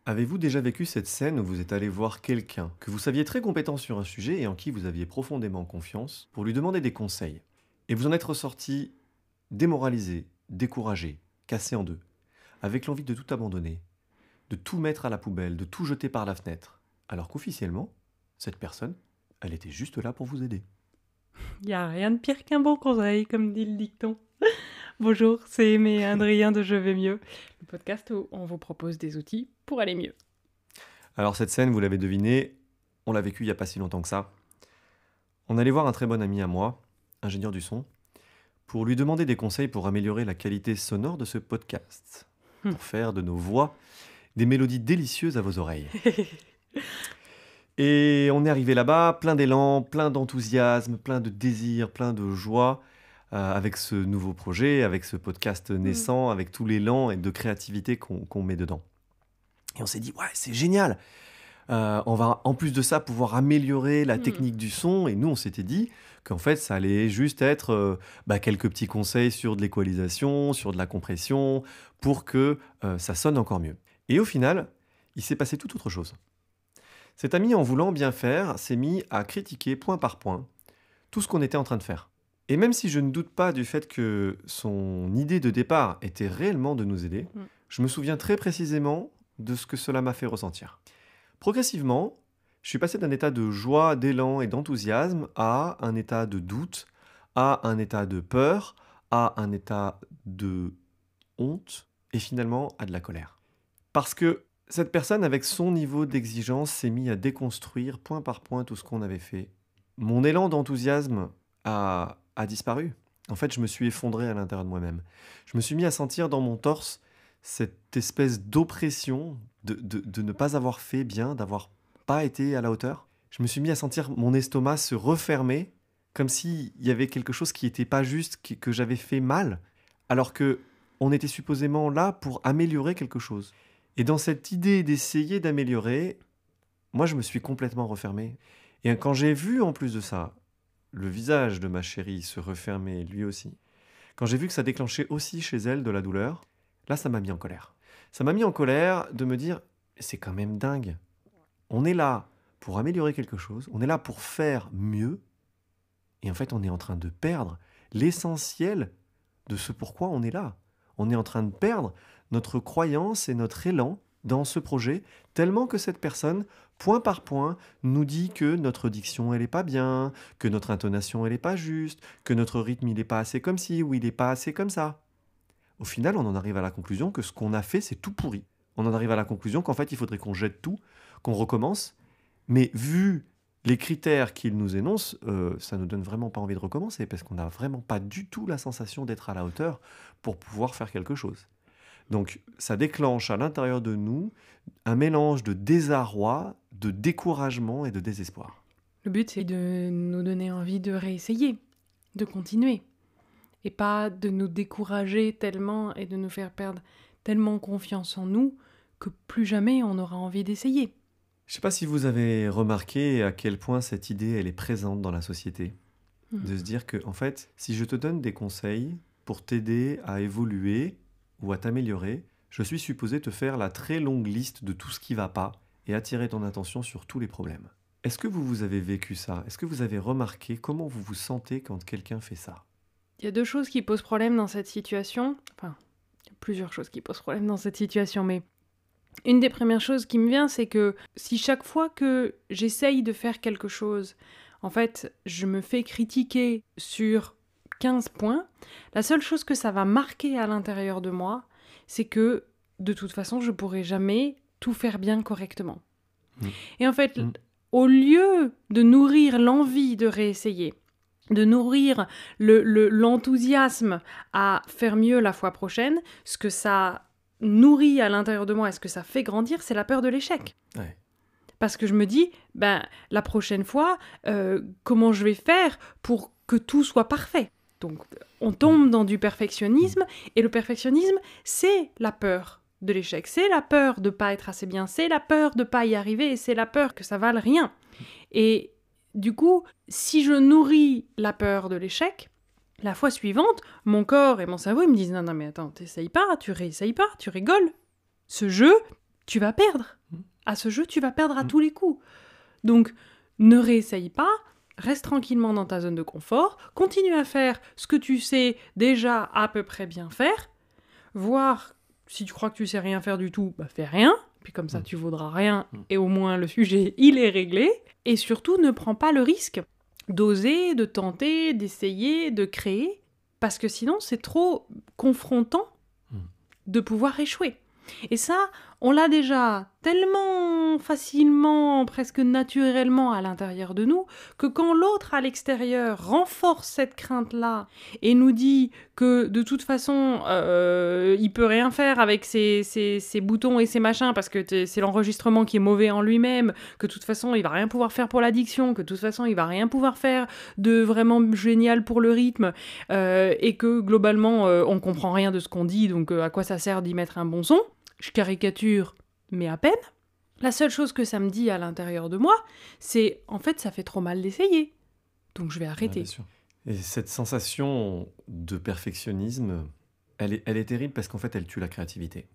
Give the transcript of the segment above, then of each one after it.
Avez-vous déjà vécu cette scène où vous êtes allé voir quelqu'un que vous saviez très compétent sur un sujet et en qui vous aviez profondément confiance pour lui demander des conseils et vous en êtes ressorti démoralisé, découragé, cassé en deux, avec l'envie de tout abandonner, de tout mettre à la poubelle, de tout jeter par la fenêtre, alors qu'officiellement, cette personne, elle était juste là pour vous aider. Il n'y a rien de pire qu'un bon conseil, comme dit le dicton. Bonjour, c'est Aimé et Adrien de Je vais mieux, le podcast où on vous propose des outils pour aller mieux. Alors cette scène, vous l'avez deviné, on l'a vécue il n'y a pas si longtemps que ça. On allait voir un très bon ami à moi, ingénieur du son, pour lui demander des conseils pour améliorer la qualité sonore de ce podcast, pour faire de nos voix des mélodies délicieuses à vos oreilles. Et on est arrivé là-bas, plein d'élan, plein d'enthousiasme, plein de désir, plein de joie, avec ce nouveau projet, avec ce podcast naissant, avec tout l'élan et de créativité qu'on met dedans. Et on s'est dit, ouais, c'est génial. On va en plus de ça pouvoir améliorer la technique du son. Et nous, on s'était dit qu'en fait, ça allait juste être quelques petits conseils sur de l'équalisation, sur de la compression, pour que ça sonne encore mieux. Et au final, il s'est passé tout autre chose. Cet ami, en voulant bien faire, s'est mis à critiquer point par point tout ce qu'on était en train de faire. Et même si je ne doute pas du fait que son idée de départ était réellement de nous aider, je me souviens très précisément de ce que cela m'a fait ressentir. Progressivement, je suis passé d'un état de joie, d'élan et d'enthousiasme à un état de doute, à un état de peur, à un état de honte et finalement à de la colère. Parce que cette personne, avec son niveau d'exigence, s'est mis à déconstruire point par point tout ce qu'on avait fait. Mon élan d'enthousiasme a disparu. En fait, je me suis effondré à l'intérieur de moi-même. Je me suis mis à sentir dans mon torse cette espèce d'oppression de ne pas avoir fait bien, d'avoir pas été à la hauteur. Je me suis mis à sentir mon estomac se refermer, comme s'il y avait quelque chose qui n'était pas juste, que j'avais fait mal, alors que on était supposément là pour améliorer quelque chose. Et dans cette idée d'essayer d'améliorer, moi je me suis complètement refermé. Et quand j'ai vu en plus de ça, le visage de ma chérie se refermer lui aussi, quand j'ai vu que ça déclenchait aussi chez elle de la douleur, là ça m'a mis en colère. Ça m'a mis en colère de me dire, c'est quand même dingue. On est là pour améliorer quelque chose, on est là pour faire mieux, et en fait on est en train de perdre l'essentiel de ce pourquoi on est là. On est en train de perdre notre croyance et notre élan dans ce projet, tellement que cette personne, point par point, nous dit que notre diction, elle n'est pas bien, que notre intonation, elle n'est pas juste, que notre rythme, il n'est pas assez comme ci ou il n'est pas assez comme ça. Au final, on en arrive à la conclusion que ce qu'on a fait, c'est tout pourri. On en arrive à la conclusion qu'en fait, il faudrait qu'on jette tout, qu'on recommence. Mais vu les critères qu'il nous énonce, ça nous donne vraiment pas envie de recommencer, parce qu'on n'a vraiment pas du tout la sensation d'être à la hauteur pour pouvoir faire quelque chose. Donc ça déclenche à l'intérieur de nous un mélange de désarroi, de découragement et de désespoir. Le but, c'est de nous donner envie de réessayer, de continuer, et pas de nous décourager tellement et de nous faire perdre tellement confiance en nous que plus jamais on aura envie d'essayer. Je ne sais pas si vous avez remarqué à quel point cette idée elle est présente dans la société. De se dire que, en fait, si je te donne des conseils pour t'aider à évoluer ou à t'améliorer, je suis supposé te faire la très longue liste de tout ce qui ne va pas et attirer ton attention sur tous les problèmes. Est-ce que vous avez vécu ça ? Est-ce que vous avez remarqué comment vous vous sentez quand quelqu'un fait ça ? Il y a deux choses qui posent problème dans cette situation. Enfin, il y a plusieurs choses qui posent problème dans cette situation, mais une des premières choses qui me vient, c'est que si chaque fois que j'essaye de faire quelque chose, en fait, je me fais critiquer sur 15 points, la seule chose que ça va marquer à l'intérieur de moi, c'est que, de toute façon, je pourrai jamais tout faire bien correctement. Et en fait, au lieu de nourrir l'envie de réessayer, de nourrir l'enthousiasme à faire mieux la fois prochaine, ce que ça nourrit à l'intérieur de moi et ce que ça fait grandir, c'est la peur de l'échec. Ouais. Parce que je me dis, la prochaine fois, comment je vais faire pour que tout soit parfait ? Donc, on tombe dans du perfectionnisme, et le perfectionnisme, c'est la peur de l'échec, c'est la peur de ne pas être assez bien, c'est la peur de ne pas y arriver, et c'est la peur que ça vale rien. Et du coup, si je nourris la peur de l'échec, la fois suivante, mon corps et mon cerveau ils me disent « Non, mais attends, t'essayes pas, tu réessayes pas, tu rigoles. Ce jeu, tu vas perdre. À ce jeu, tu vas perdre à tous les coups. Donc, ne réessaye pas, reste tranquillement dans ta zone de confort, continue à faire ce que tu sais déjà à peu près bien faire, voire si tu crois que tu sais rien faire du tout, fais rien, puis comme ça tu vaudras rien, et au moins le sujet il est réglé, et surtout ne prends pas le risque d'oser, de tenter, d'essayer, de créer, parce que sinon c'est trop confrontant de pouvoir échouer. Et ça, on l'a déjà tellement facilement, presque naturellement à l'intérieur de nous, que quand l'autre à l'extérieur renforce cette crainte-là et nous dit que de toute façon, il peut rien faire avec ses boutons et ses machins parce que c'est l'enregistrement qui est mauvais en lui-même, que de toute façon, il va rien pouvoir faire pour l'addiction, que de toute façon, il va rien pouvoir faire de vraiment génial pour le rythme, et que globalement, on comprend rien de ce qu'on dit, donc à quoi ça sert d'y mettre un bon son ? Je caricature, mais à peine. La seule chose que ça me dit à l'intérieur de moi, c'est en fait ça fait trop mal d'essayer. Donc je vais arrêter. Bien sûr. Et cette sensation de perfectionnisme, elle est terrible parce qu'en fait elle tue la créativité.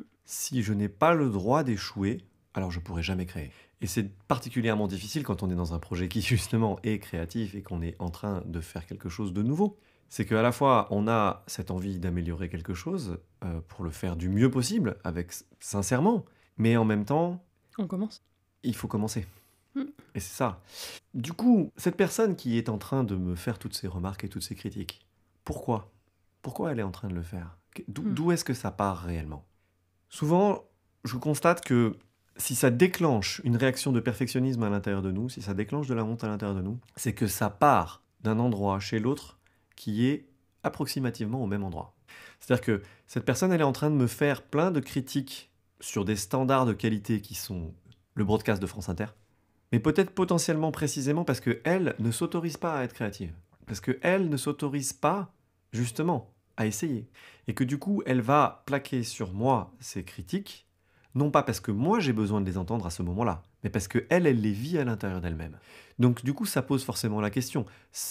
Si je n'ai pas le droit d'échouer, alors je pourrai jamais créer. Et c'est particulièrement difficile quand on est dans un projet qui justement est créatif et qu'on est en train de faire quelque chose de nouveau. C'est qu'à la fois, on a cette envie d'améliorer quelque chose pour le faire du mieux possible, sincèrement, mais en même temps... On commence. Il faut commencer. Et c'est ça. Du coup, cette personne qui est en train de me faire toutes ces remarques et toutes ces critiques, pourquoi elle est en train de le faire ? D'où est-ce que ça part réellement ? Souvent, je constate que si ça déclenche une réaction de perfectionnisme à l'intérieur de nous, si ça déclenche de la honte à l'intérieur de nous, c'est que ça part d'un endroit chez l'autre qui est approximativement au même endroit. C'est-à-dire que cette personne, elle est en train de me faire plein de critiques sur des standards de qualité qui sont le broadcast de France Inter, mais peut-être potentiellement précisément parce qu'elle ne s'autorise pas à être créative, parce qu'elle ne s'autorise pas, justement, à essayer. Et que du coup, elle va plaquer sur moi ces critiques, non pas parce que moi j'ai besoin de les entendre à ce moment-là, mais parce qu'elle les vit à l'intérieur d'elle-même. Donc du coup, ça pose forcément la question.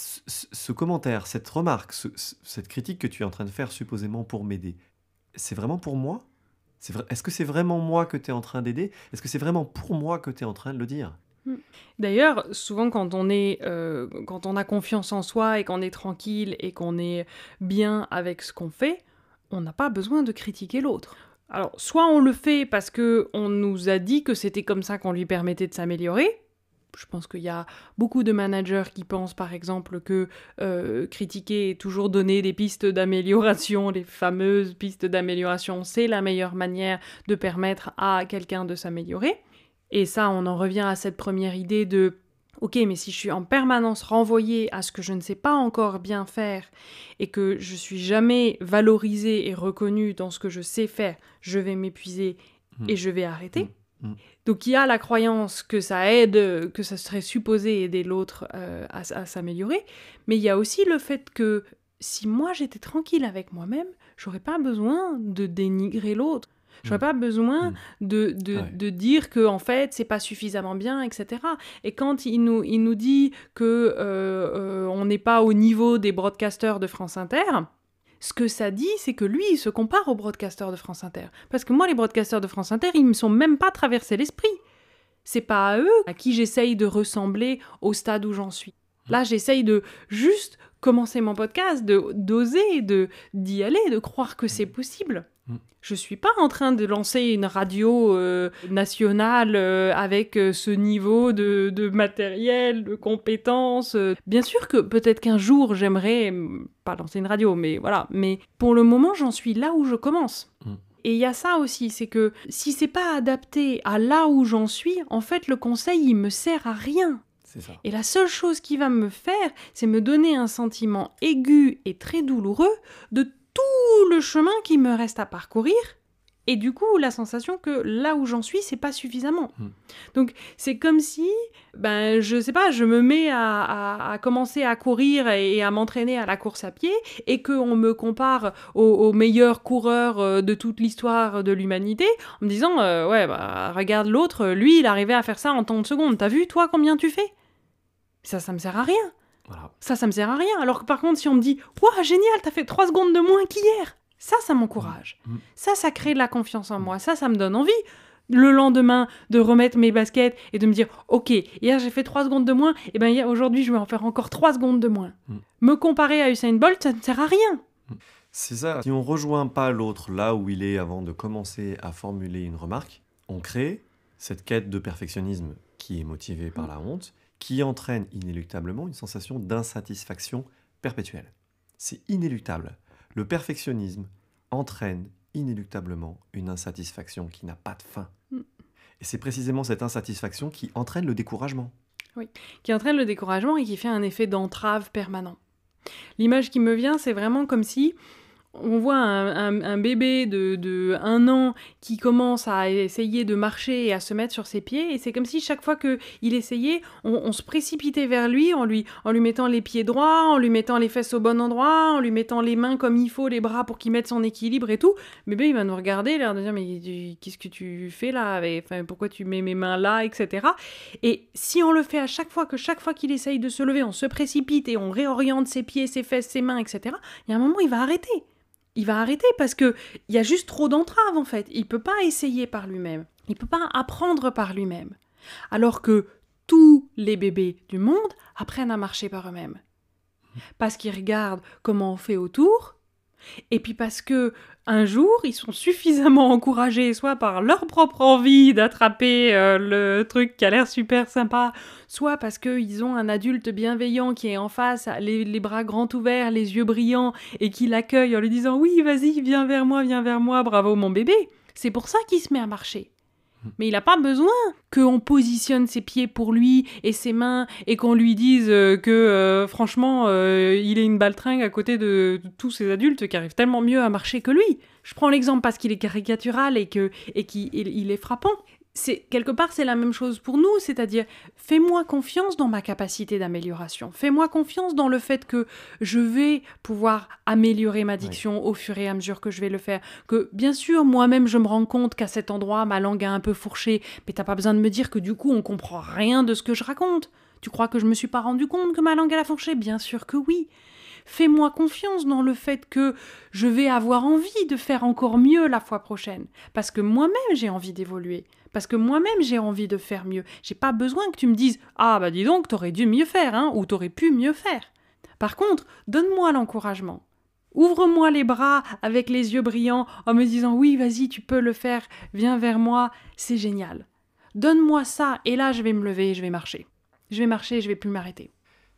Ce commentaire, cette remarque, cette critique que tu es en train de faire supposément pour m'aider, c'est vraiment pour moi ? Est-ce que c'est vraiment moi que tu es en train d'aider ? Est-ce que c'est vraiment pour moi que tu es en train de le dire ? D'ailleurs, souvent quand on a confiance en soi et qu'on est tranquille et qu'on est bien avec ce qu'on fait, on n'a pas besoin de critiquer l'autre. Alors, soit on le fait parce qu'on nous a dit que c'était comme ça qu'on lui permettait de s'améliorer. Je pense qu'il y a beaucoup de managers qui pensent, par exemple, que critiquer et toujours donner des pistes d'amélioration, les fameuses pistes d'amélioration, c'est la meilleure manière de permettre à quelqu'un de s'améliorer. Et ça, on en revient à cette première idée de « Ok, mais si je suis en permanence renvoyée à ce que je ne sais pas encore bien faire et que je suis jamais valorisée et reconnue dans ce que je sais faire, je vais m'épuiser et je vais arrêter. » Donc il y a la croyance que ça aide, que ça serait supposé aider l'autre à s'améliorer, mais il y a aussi le fait que si moi j'étais tranquille avec moi-même, j'aurais pas besoin de dénigrer l'autre. J'aurais pas besoin de dire que en fait c'est pas suffisamment bien, etc. Et quand il nous dit que on n'est pas au niveau des broadcasters de France Inter, ce que ça dit, c'est que lui, il se compare aux broadcasters de France Inter. Parce que moi, les broadcasters de France Inter, ils me sont même pas traversés l'esprit. C'est pas à eux à qui j'essaye de ressembler au stade où j'en suis. Là, j'essaye de juste commencer mon podcast, d'oser, d'y aller, de croire que c'est possible. Je suis pas en train de lancer une radio nationale avec ce niveau de matériel, de compétences. Bien sûr que peut-être qu'un jour j'aimerais pas lancer une radio, mais voilà. Mais pour le moment, j'en suis là où je commence. Et il y a ça aussi, c'est que si c'est pas adapté à là où j'en suis, en fait, le conseil, il me sert à rien. C'est ça. Et la seule chose qui va me faire, c'est me donner un sentiment aigu et très douloureux de tout le chemin qui me reste à parcourir, et du coup la sensation que là où j'en suis c'est pas suffisamment. Donc c'est comme si je sais pas, je me mets à commencer à courir et à m'entraîner à la course à pied et qu'on me compare aux meilleurs coureurs de toute l'histoire de l'humanité en me disant regarde l'autre, lui il arrivait à faire ça en tant de secondes, t'as vu toi combien tu fais? Ça me sert à rien. Voilà. Ça me sert à rien. Alors que par contre, si on me dit « Waouh, génial, t'as fait 3 secondes de moins qu'hier !» Ça m'encourage. Ça crée de la confiance en moi. Ça me donne envie le lendemain de remettre mes baskets et de me dire « Ok, hier j'ai fait 3 secondes de moins, et bien aujourd'hui je vais en faire encore 3 secondes de moins. Me comparer à Usain Bolt, ça ne sert à rien. C'est ça. Si on ne rejoint pas l'autre là où il est avant de commencer à formuler une remarque, on crée cette quête de perfectionnisme qui est motivée par la honte, qui entraîne inéluctablement une sensation d'insatisfaction perpétuelle. C'est inéluctable. Le perfectionnisme entraîne inéluctablement une insatisfaction qui n'a pas de fin. Et c'est précisément cette insatisfaction qui entraîne le découragement. Oui, qui entraîne le découragement et qui fait un effet d'entrave permanent. L'image qui me vient, c'est vraiment comme si on voit un bébé de 1 an qui commence à essayer de marcher et à se mettre sur ses pieds, et c'est comme si chaque fois qu'il essayait, on se précipitait vers lui en lui mettant les pieds droits, en lui mettant les fesses au bon endroit, en lui mettant les mains comme il faut, les bras pour qu'il mette son équilibre et tout. Le bébé, il va nous regarder, l'air de dire « Mais qu'est-ce que tu fais là ? Enfin, pourquoi tu mets mes mains là ?» etc. Et si on le fait à chaque fois qu'il essaye de se lever, on se précipite et on réoriente ses pieds, ses fesses, ses mains, etc., il y a un moment, il va arrêter. Il va arrêter parce qu'il y a juste trop d'entraves en fait. Il ne peut pas essayer par lui-même. Il ne peut pas apprendre par lui-même. Alors que tous les bébés du monde apprennent à marcher par eux-mêmes. Parce qu'ils regardent comment on fait autour, et puis parce que un jour, ils sont suffisamment encouragés, soit par leur propre envie d'attraper le truc qui a l'air super sympa, soit parce qu'ils ont un adulte bienveillant qui est en face, les bras grands ouverts, les yeux brillants, et qui l'accueille en lui disant « Oui, vas-y, viens vers moi, bravo mon bébé ». C'est pour ça qu'il se met à marcher. Mais il n'a pas besoin qu'on positionne ses pieds pour lui et ses mains et qu'on lui dise que franchement, il est une baltringue à côté de tous ces adultes qui arrivent tellement mieux à marcher que lui. Je prends l'exemple parce qu'il est caricatural et qu'il est frappant. Quelque part, c'est la même chose pour nous, c'est-à-dire fais-moi confiance dans ma capacité d'amélioration. Fais-moi confiance dans le fait que je vais pouvoir améliorer ma diction au fur et à mesure que je vais le faire. Que bien sûr, moi-même, je me rends compte qu'à cet endroit, ma langue a un peu fourché, mais t'as pas besoin de me dire que du coup, on comprend rien de ce que je raconte. Tu crois que je me suis pas rendu compte que ma langue a fourché ? Bien sûr que oui. Fais-moi confiance dans le fait que je vais avoir envie de faire encore mieux la fois prochaine. Parce que moi-même, j'ai envie d'évoluer. Parce que moi-même, j'ai envie de faire mieux. J'ai pas besoin que tu me dises « Ah, bah dis donc, t'aurais dû mieux faire, hein, ou t'aurais pu mieux faire. » Par contre, donne-moi l'encouragement. Ouvre-moi les bras avec les yeux brillants en me disant « Oui, vas-y, tu peux le faire, viens vers moi, c'est génial. » Donne-moi ça, et là, je vais me lever et je vais marcher. Je vais marcher et je vais plus m'arrêter.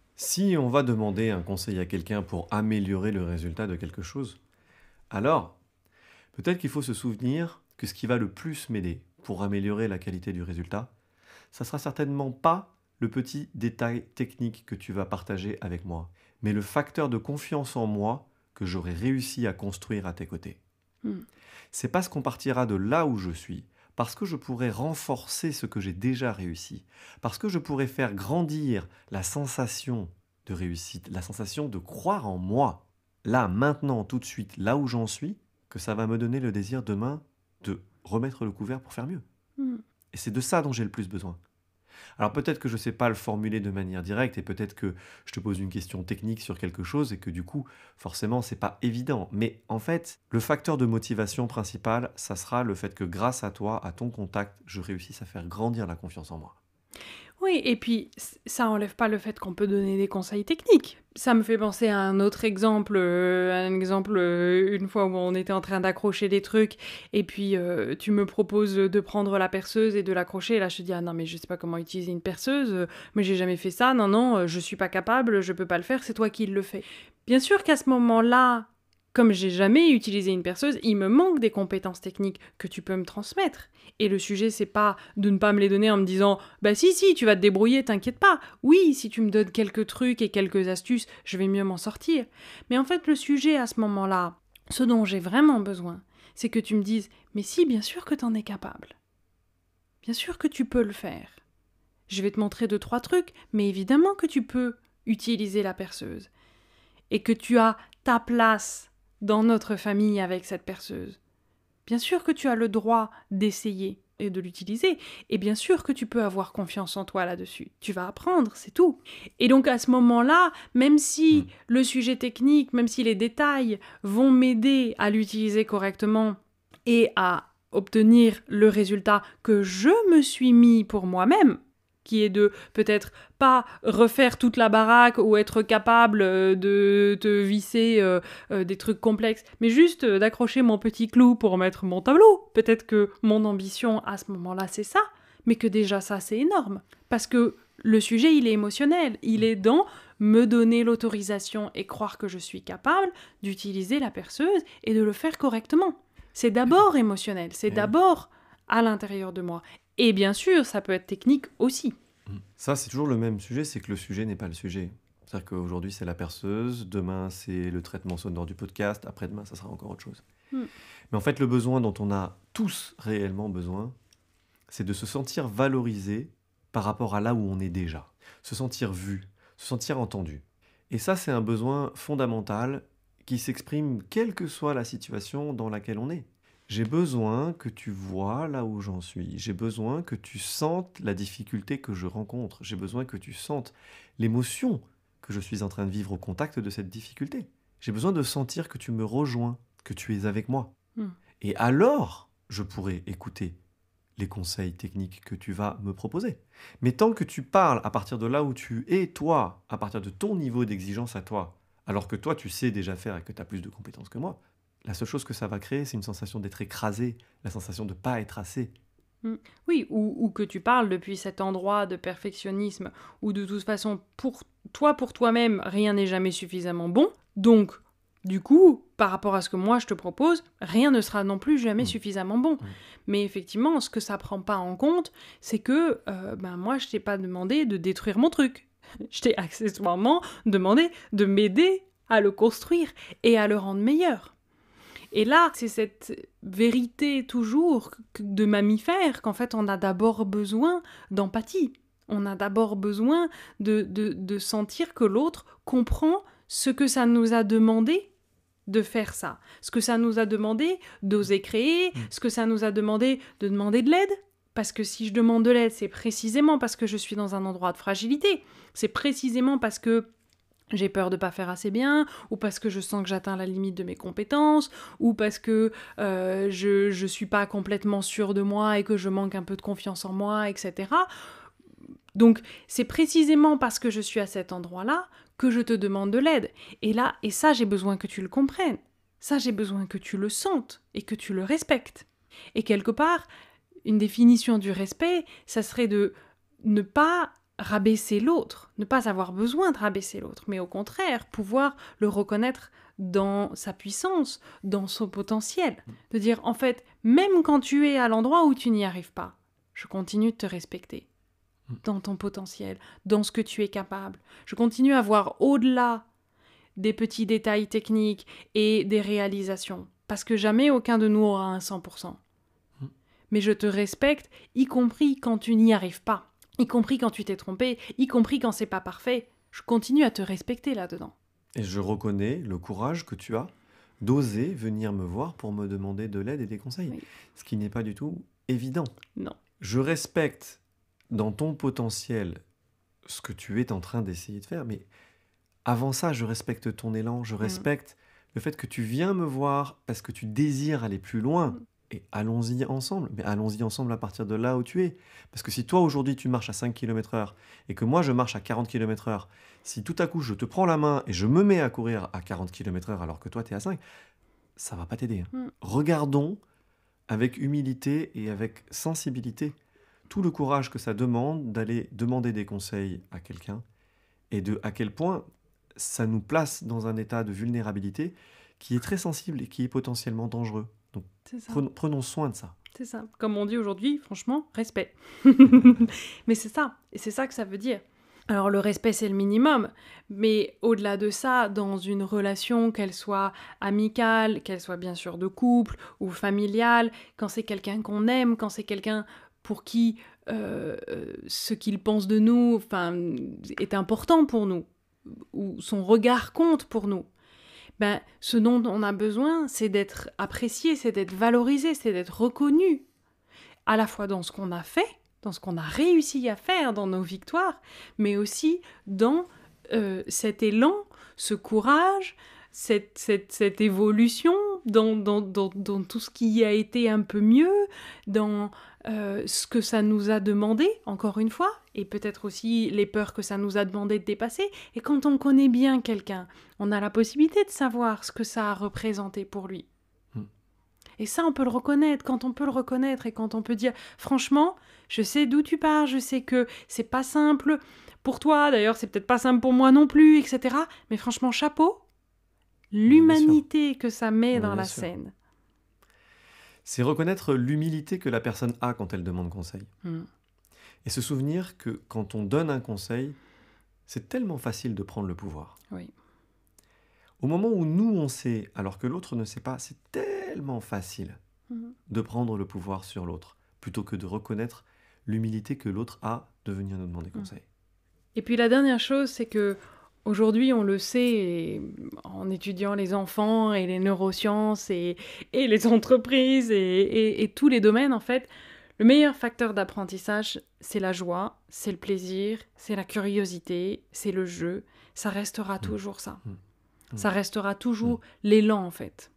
Si on va demander un conseil à quelqu'un pour améliorer le résultat de quelque chose, alors peut-être qu'il faut se souvenir que ce qui va le plus m'aider pour améliorer la qualité du résultat, ça sera certainement pas le petit détail technique que tu vas partager avec moi, mais le facteur de confiance en moi que j'aurai réussi à construire à tes côtés. C'est parce qu'on partira de là où je suis, parce que je pourrai renforcer ce que j'ai déjà réussi, parce que je pourrai faire grandir la sensation de réussite, la sensation de croire en moi, là, maintenant, tout de suite, là où j'en suis, que ça va me donner le désir demain de remettre le couvert pour faire mieux. Et c'est de ça dont j'ai le plus besoin. Alors peut-être que je ne sais pas le formuler de manière directe et peut-être que je te pose une question technique sur quelque chose et que du coup, forcément, c'est pas évident. Mais en fait, le facteur de motivation principal, ça sera le fait que grâce à toi, à ton contact, je réussisse à faire grandir la confiance en moi. Oui, et puis ça enlève pas le fait qu'on peut donner des conseils techniques. Ça me fait penser à un autre exemple, une fois où on était en train d'accrocher des trucs, et puis tu me proposes de prendre la perceuse et de l'accrocher, et là je te dis « Ah non, mais je sais pas comment utiliser une perceuse, mais j'ai jamais fait ça, non, je suis pas capable, je peux pas le faire, c'est toi qui le fais. » Bien sûr qu'à ce moment-là, comme j'ai jamais utilisé une perceuse, il me manque des compétences techniques que tu peux me transmettre. Et le sujet, c'est pas de ne pas me les donner en me disant « Bah si, tu vas te débrouiller, t'inquiète pas. Oui, si tu me donnes quelques trucs et quelques astuces, je vais mieux m'en sortir. » Mais en fait, le sujet à ce moment-là, ce dont j'ai vraiment besoin, c'est que tu me dises « Mais si, bien sûr que t'en es capable. Bien sûr que tu peux le faire. Je vais te montrer 2-3 trucs, mais évidemment que tu peux utiliser la perceuse. Et que tu as ta place dans notre famille avec cette perceuse. Bien sûr que tu as le droit d'essayer et de l'utiliser, et bien sûr que tu peux avoir confiance en toi là-dessus. Tu vas apprendre, c'est tout. Et donc à ce moment-là, même si le sujet technique, même si les détails vont m'aider à l'utiliser correctement et à obtenir le résultat que je me suis mis pour moi-même, qui est de peut-être pas refaire toute la baraque ou être capable de te visser des trucs complexes, mais juste d'accrocher mon petit clou pour mettre mon tableau. Peut-être que mon ambition à ce moment-là, c'est ça, mais que déjà ça, c'est énorme. Parce que le sujet, il est émotionnel. Il est dans me donner l'autorisation et croire que je suis capable d'utiliser la perceuse et de le faire correctement. C'est d'abord émotionnel, c'est d'abord à l'intérieur de moi. Et bien sûr, ça peut être technique aussi. Ça, c'est toujours le même sujet, c'est que le sujet n'est pas le sujet. C'est-à-dire qu'aujourd'hui, c'est la perceuse, demain, c'est le traitement sonore du podcast, après-demain, ça sera encore autre chose. Mais en fait, le besoin dont on a tous réellement besoin, c'est de se sentir valorisé par rapport à là où on est déjà. Se sentir vu, se sentir entendu. Et ça, c'est un besoin fondamental qui s'exprime quelle que soit la situation dans laquelle on est. J'ai besoin que tu vois là où j'en suis. J'ai besoin que tu sentes la difficulté que je rencontre. J'ai besoin que tu sentes l'émotion que je suis en train de vivre au contact de cette difficulté. J'ai besoin de sentir que tu me rejoins, que tu es avec moi. Et alors, je pourrai écouter les conseils techniques que tu vas me proposer. Mais tant que tu parles à partir de là où tu es, toi, à partir de ton niveau d'exigence à toi, alors que toi, tu sais déjà faire et que tu as plus de compétences que moi, la seule chose que ça va créer, c'est une sensation d'être écrasé, la sensation de ne pas être assez. Oui, ou que tu parles depuis cet endroit de perfectionnisme où de toute façon, pour toi-même, rien n'est jamais suffisamment bon. Donc, du coup, par rapport à ce que moi je te propose, rien ne sera non plus jamais suffisamment bon. Mais effectivement, ce que ça prend pas en compte, c'est que moi, je t'ai pas demandé de détruire mon truc. Je t'ai accessoirement demandé de m'aider à le construire et à le rendre meilleur. Et là, c'est cette vérité toujours de mammifère qu'en fait, on a d'abord besoin d'empathie. On a d'abord besoin de sentir que l'autre comprend ce que ça nous a demandé de faire ça, ce que ça nous a demandé d'oser créer, ce que ça nous a demandé de demander de l'aide. Parce que si je demande de l'aide, c'est précisément parce que je suis dans un endroit de fragilité. C'est précisément parce que j'ai peur de pas faire assez bien, ou parce que je sens que j'atteins la limite de mes compétences, ou parce que je suis pas complètement sûre de moi et que je manque un peu de confiance en moi, etc. Donc, c'est précisément parce que je suis à cet endroit-là que je te demande de l'aide. Et ça, j'ai besoin que tu le comprennes. Ça, j'ai besoin que tu le sentes et que tu le respectes. Et quelque part, une définition du respect, ça serait de ne pas rabaisser l'autre, ne pas avoir besoin de rabaisser l'autre, mais au contraire, pouvoir le reconnaître dans sa puissance, dans son potentiel. De dire, en fait, même quand tu es à l'endroit où tu n'y arrives pas, je continue de te respecter dans ton potentiel, dans ce que tu es capable. Je continue à voir au-delà des petits détails techniques et des réalisations, parce que jamais aucun de nous aura un 100%. Mais je te respecte, y compris quand tu n'y arrives pas, y compris quand tu t'es trompé, y compris quand c'est pas parfait. Je continue à te respecter là-dedans. Et je reconnais le courage que tu as d'oser venir me voir pour me demander de l'aide et des conseils, Oui. ce qui n'est pas du tout évident. Non. Je respecte dans ton potentiel ce que tu es en train d'essayer de faire, mais avant ça, je respecte ton élan, je respecte le fait que tu viens me voir parce que tu désires aller plus loin. Et allons-y ensemble, mais allons-y ensemble à partir de là où tu es. Parce que si toi aujourd'hui tu marches à 5 km/h et que moi je marche à 40 km/h, si tout à coup je te prends la main et je me mets à courir à 40 km/h alors que toi tu es à 5, ça va pas t'aider. Regardons avec humilité et avec sensibilité tout le courage que ça demande d'aller demander des conseils à quelqu'un et de à quel point ça nous place dans un état de vulnérabilité qui est très sensible et qui est potentiellement dangereux. Donc prenons soin de ça. C'est ça. Comme on dit aujourd'hui, franchement, respect. Mais c'est ça. Et c'est ça que ça veut dire. Alors le respect, c'est le minimum. Mais au-delà de ça, dans une relation, qu'elle soit amicale, qu'elle soit bien sûr de couple ou familiale, quand c'est quelqu'un qu'on aime, quand c'est quelqu'un pour qui ce qu'il pense de nous est important pour nous, ou son regard compte pour nous, ce dont on a besoin, c'est d'être apprécié, c'est d'être valorisé, c'est d'être reconnu, à la fois dans ce qu'on a fait, dans ce qu'on a réussi à faire, dans nos victoires, mais aussi dans cet élan, ce courage, cette évolution dans tout ce qui a été un peu mieux, dans ce que ça nous a demandé, encore une fois, et peut-être aussi les peurs que ça nous a demandé de dépasser. Et quand on connaît bien quelqu'un, on a la possibilité de savoir ce que ça a représenté pour lui. Et ça, on peut le reconnaître. Quand on peut le reconnaître et quand on peut dire, franchement, je sais d'où tu pars, je sais que c'est pas simple pour toi, d'ailleurs, c'est peut-être pas simple pour moi non plus, etc. Mais franchement, chapeau, l'humanité que ça met dans la scène. C'est reconnaître l'humilité que la personne a quand elle demande conseil. Et se souvenir que quand on donne un conseil, c'est tellement facile de prendre le pouvoir. Oui. Au moment où nous, on sait, alors que l'autre ne sait pas, c'est tellement facile de prendre le pouvoir sur l'autre, plutôt que de reconnaître l'humilité que l'autre a de venir nous demander conseil. Et puis la dernière chose, c'est que aujourd'hui, on le sait, et en étudiant les enfants et les neurosciences et les entreprises et tous les domaines, en fait, le meilleur facteur d'apprentissage, c'est la joie, c'est le plaisir, c'est la curiosité, c'est le jeu. Ça restera toujours ça. Ça restera toujours l'élan, en fait.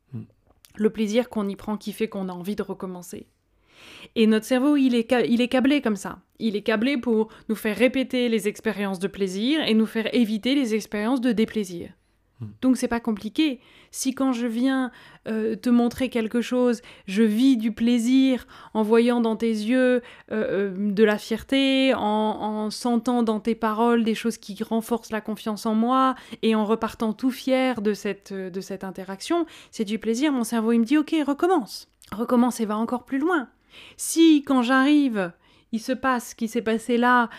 Le plaisir qu'on y prend qui fait qu'on a envie de recommencer. Et notre cerveau, il est câblé comme ça. Il est câblé pour nous faire répéter les expériences de plaisir et nous faire éviter les expériences de déplaisir. Donc c'est pas compliqué. Si quand je viens te montrer quelque chose, je vis du plaisir en voyant dans tes yeux de la fierté, en sentant dans tes paroles des choses qui renforcent la confiance en moi et en repartant tout fier de cette interaction, c'est du plaisir. Mon cerveau, il me dit « Ok, recommence. Recommence et va encore plus loin. » Si quand j'arrive, il se passe ce qui s'est passé là,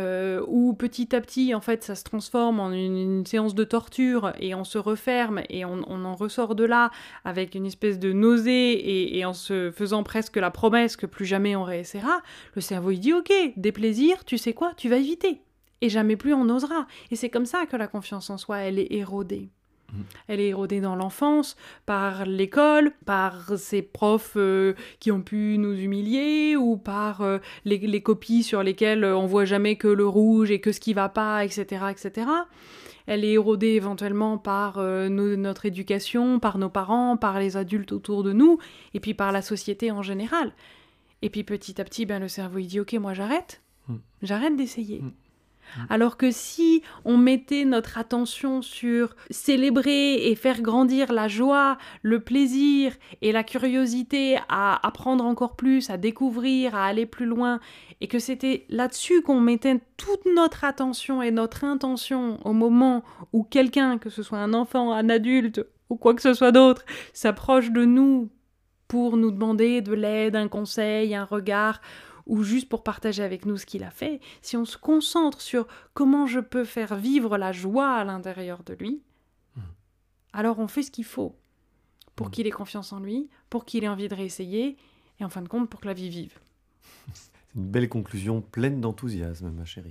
où petit à petit, en fait, ça se transforme en une séance de torture et on se referme et on en ressort de là avec une espèce de nausée et en se faisant presque la promesse que plus jamais on réessayera, le cerveau il dit « Ok, des plaisirs, tu sais quoi, tu vas éviter. » Et jamais plus on osera. Et c'est comme ça que la confiance en soi, elle est érodée. Elle est érodée dans l'enfance, par l'école, par ces profs qui ont pu nous humilier, ou par les copies sur lesquelles on voit jamais que le rouge et que ce qui va pas, etc., etc. Elle est érodée éventuellement par notre éducation, par nos parents, par les adultes autour de nous, et puis par la société en général. Et puis petit à petit, le cerveau il dit « Ok, moi j'arrête. J'arrête d'essayer. » Alors que si on mettait notre attention sur célébrer et faire grandir la joie, le plaisir et la curiosité à apprendre encore plus, à découvrir, à aller plus loin, et que c'était là-dessus qu'on mettait toute notre attention et notre intention au moment où quelqu'un, que ce soit un enfant, un adulte ou quoi que ce soit d'autre, s'approche de nous pour nous demander de l'aide, un conseil, un regard, ou juste pour partager avec nous ce qu'il a fait, si on se concentre sur comment je peux faire vivre la joie à l'intérieur de lui, alors on fait ce qu'il faut pour qu'il ait confiance en lui, pour qu'il ait envie de réessayer, et en fin de compte, pour que la vie vive. C'est une belle conclusion pleine d'enthousiasme, ma chérie.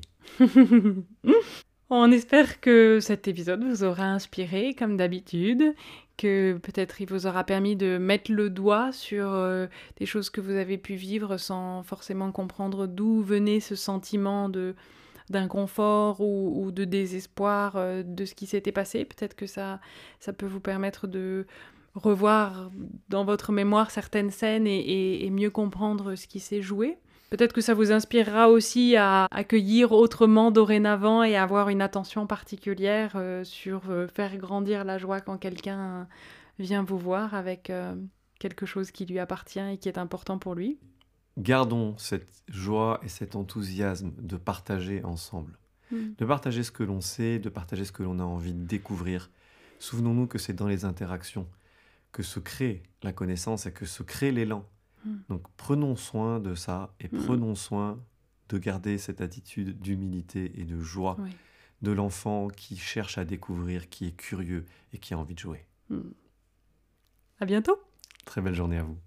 On espère que cet épisode vous aura inspiré, comme d'habitude, que peut-être il vous aura permis de mettre le doigt sur des choses que vous avez pu vivre sans forcément comprendre d'où venait ce sentiment d'inconfort ou de désespoir de ce qui s'était passé. Peut-être que ça peut vous permettre de revoir dans votre mémoire certaines scènes et mieux comprendre ce qui s'est joué. Peut-être que ça vous inspirera aussi à accueillir autrement dorénavant et avoir une attention particulière sur faire grandir la joie quand quelqu'un vient vous voir avec quelque chose qui lui appartient et qui est important pour lui. Gardons cette joie et cet enthousiasme de partager ensemble. De partager ce que l'on sait, de partager ce que l'on a envie de découvrir. Souvenons-nous que c'est dans les interactions que se crée la connaissance et que se crée l'élan. Donc prenons soin de ça et prenons soin de garder cette attitude d'humilité et de joie de l'enfant qui cherche à découvrir, qui est curieux et qui a envie de jouer. À bientôt. Très belle journée à vous.